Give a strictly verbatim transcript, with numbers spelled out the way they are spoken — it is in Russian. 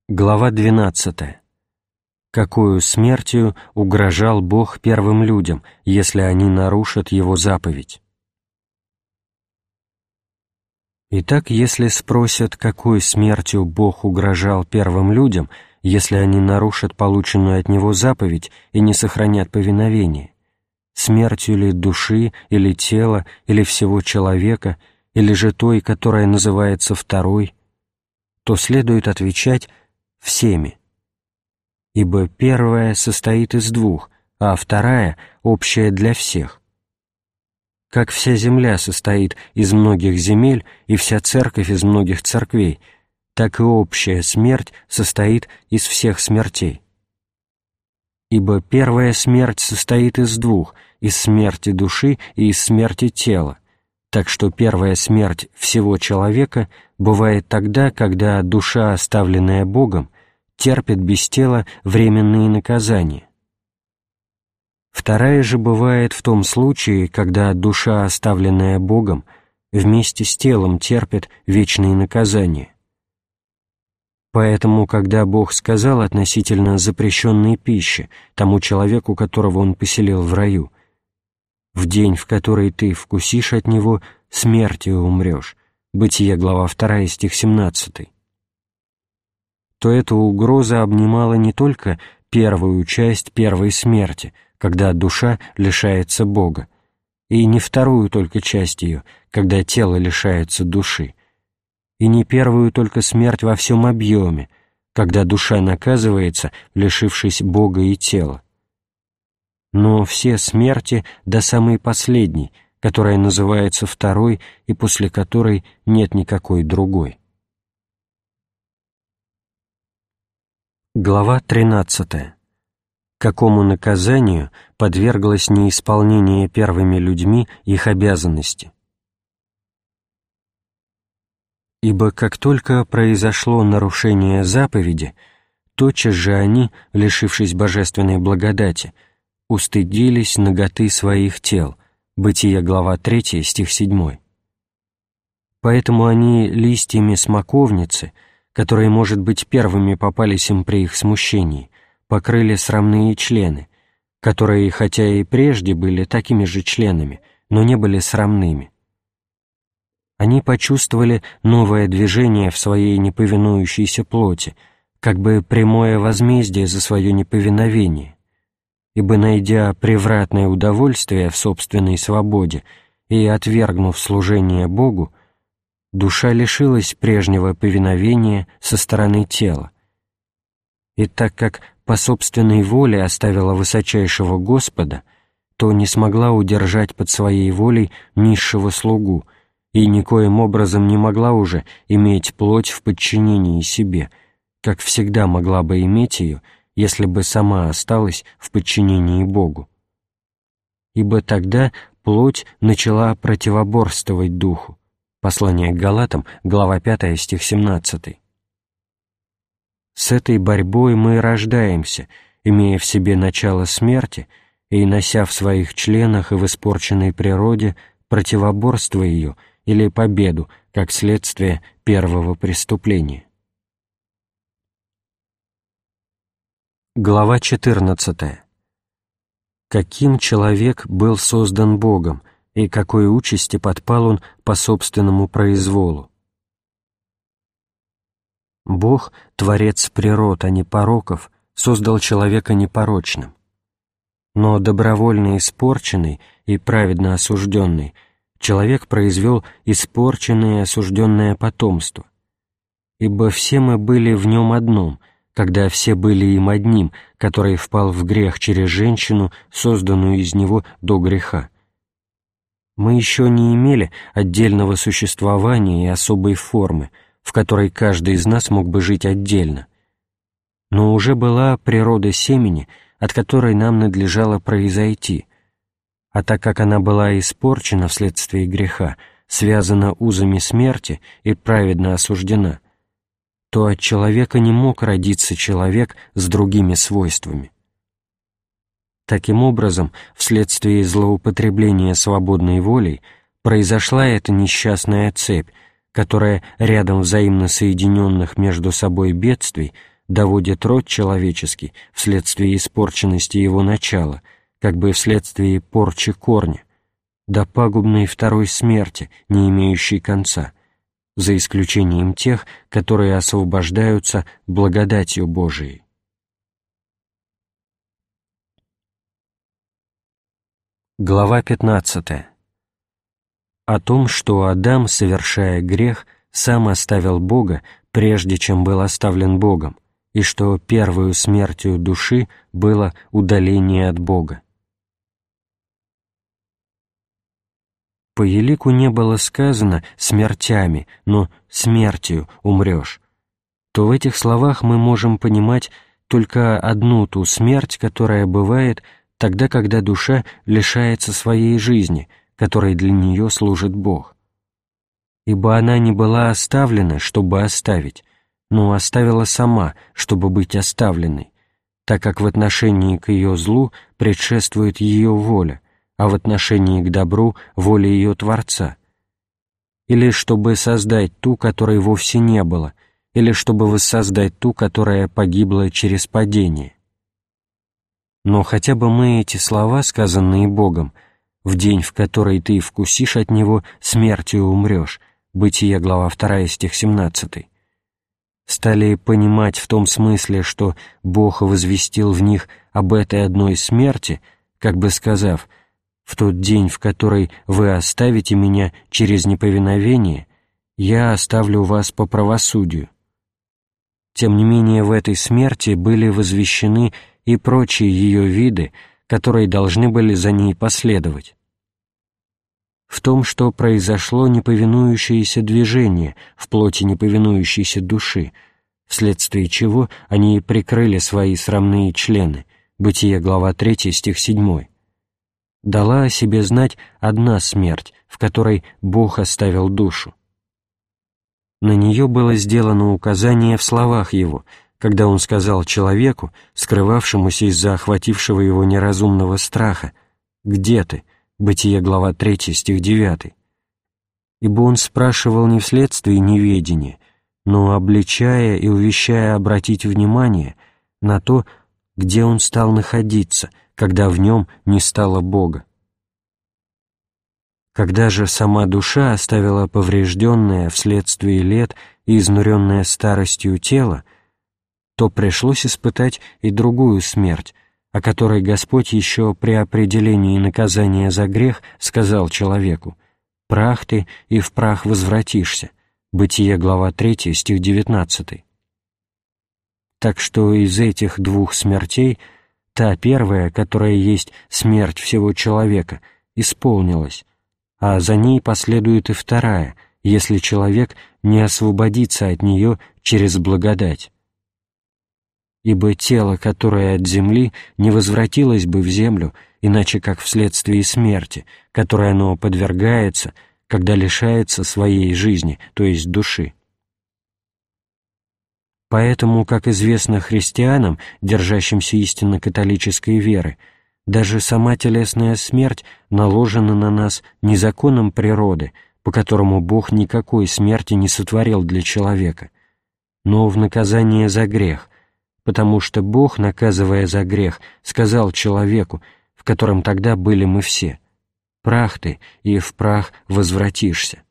Глава двенадцатая. Какую смертью угрожал Бог первым людям, если они нарушат Его заповедь? Итак, если спросят, какой смертью Бог угрожал первым людям, если они нарушат полученную от Него заповедь и не сохранят повиновение, смертью ли души или тела, или всего человека, или же той, которая называется второй, то следует отвечать всеми. Ибо первая состоит из двух, а вторая общая для всех. Как вся земля состоит из многих земель и вся церковь из многих церквей, так и общая смерть состоит из всех смертей. Ибо первая смерть состоит из двух, из смерти души и из смерти тела, так что первая смерть всего человека бывает тогда, когда душа, оставленная Богом, терпит без тела временные наказания. Вторая же бывает в том случае, когда душа, оставленная Богом, вместе с телом терпит вечные наказания. Поэтому, когда Бог сказал относительно запрещенной пищи тому человеку, которого Он поселил в раю, «В день, в который ты вкусишь от него, смертью умрешь», Бытие, глава вторая, стих семнадцатый, то эта угроза обнимала не только первую часть первой смерти, когда душа лишается Бога, и не вторую только часть ее, когда тело лишается души, и не первую только смерть во всем объеме, когда душа наказывается, лишившись Бога и тела, но все смерти до самой последней, которая называется второй и после которой нет никакой другой. Глава тринадцатая. Какому наказанию подверглось неисполнение первыми людьми их обязанности? Ибо как только произошло нарушение заповеди, тотчас же они, лишившись божественной благодати, устыдились наготы своих тел. Бытие, глава третья, стих седьмой. Поэтому они листьями смоковницы, которые, может быть, первыми попались им при их смущении, покрыли срамные члены, которые, хотя и прежде были такими же членами, но не были срамными. Они почувствовали новое движение в своей неповинующейся плоти, как бы прямое возмездие за свое неповиновение, ибо, найдя превратное удовольствие в собственной свободе и отвергнув служение Богу, душа лишилась прежнего повиновения со стороны тела. И так как по собственной воле оставила высочайшего Господа, то не смогла удержать под своей волей низшего слугу и никоим образом не могла уже иметь плоть в подчинении себе, как всегда могла бы иметь ее, если бы сама осталась в подчинении Богу. Ибо тогда плоть начала противоборствовать духу. Послание к Галатам, глава пятая, стих семнадцатый. С этой борьбой мы и рождаемся, имея в себе начало смерти и нося в своих членах и в испорченной природе противоборство ее или победу, как следствие первого преступления. Глава четырнадцатая. Каким человек был создан Богом, и какой участи подпал он по собственному произволу? Бог, творец природ, а не пороков, создал человека непорочным. Но добровольно испорченный и праведно осужденный человек произвел испорченное и осужденное потомство. Ибо все мы были в нем одном, когда все были им одним, который впал в грех через женщину, созданную из него до греха. Мы еще не имели отдельного существования и особой формы, в которой каждый из нас мог бы жить отдельно. Но уже была природа семени, от которой нам надлежало произойти, а так как она была испорчена вследствие греха, связана узами смерти и праведно осуждена, то от человека не мог родиться человек с другими свойствами. Таким образом, вследствие злоупотребления свободной волей произошла эта несчастная цепь, которая рядом взаимно соединенных между собой бедствий доводит род человеческий вследствие испорченности его начала, как бы вследствие порчи корня, до пагубной второй смерти, не имеющей конца, за исключением тех, которые освобождаются благодатью Божией. Глава пятнадцатая. О том, что Адам, совершая грех, сам оставил Бога, прежде чем был оставлен Богом, и что первую смертью души было удаление от Бога. По елику не было сказано «смертями», но «смертью умрешь», то в этих словах мы можем понимать только одну ту смерть, которая бывает тогда, когда душа лишается своей жизни, которой для нее служит Бог. Ибо она не была оставлена, чтобы оставить, но оставила сама, чтобы быть оставленной, так как в отношении к ее злу предшествует ее воля, а в отношении к добру — воля ее Творца. Или чтобы создать ту, которой вовсе не было, или чтобы воссоздать ту, которая погибла через падение. Но хотя бы мы эти слова, сказанные Богом, «в день, в который ты вкусишь от него, смертью умрешь», Бытие, глава вторая, стих семнадцатый, стали понимать в том смысле, что Бог возвестил в них об этой одной смерти, как бы сказав: «В тот день, в который вы оставите меня через неповиновение, я оставлю вас по правосудию». Тем не менее, в этой смерти были возвещены и прочие ее виды, которые должны были за ней последовать. В том, что произошло неповинующееся движение в плоти неповинующейся души, вследствие чего они прикрыли свои срамные члены, Бытие, глава третья, стих седьмой, дала о себе знать одна смерть, в которой Бог оставил душу. На нее было сделано указание в словах Его, когда Он сказал человеку, скрывавшемуся из-за охватившего его неразумного страха: «Где ты?» Бытие, глава третья, стих девятый. Ибо Он спрашивал не вследствие неведения, но обличая и увещая обратить внимание на то, где он стал находиться, когда в нем не стало Бога. Когда же сама душа оставила поврежденное вследствие лет и изнуренное старостью тело, то пришлось испытать и другую смерть, о которой Господь еще при определении наказания за грех сказал человеку: «Прах ты, и в прах возвратишься». Бытие, глава третья, стих девятнадцатый. Так что из этих двух смертей та первая, которая есть смерть всего человека, исполнилась, а за ней последует и вторая, если человек не освободится от нее через благодать. Ибо тело, которое от земли, не возвратилось бы в землю, иначе как вследствие смерти, которой оно подвергается, когда лишается своей жизни, то есть души. Поэтому, как известно христианам, держащимся истинно католической веры, даже сама телесная смерть наложена на нас не законом природы, по которому Бог никакой смерти не сотворил для человека, но в наказание за грех, потому что Бог, наказывая за грех, сказал человеку, в котором тогда были мы все: «Прах ты, и в прах возвратишься».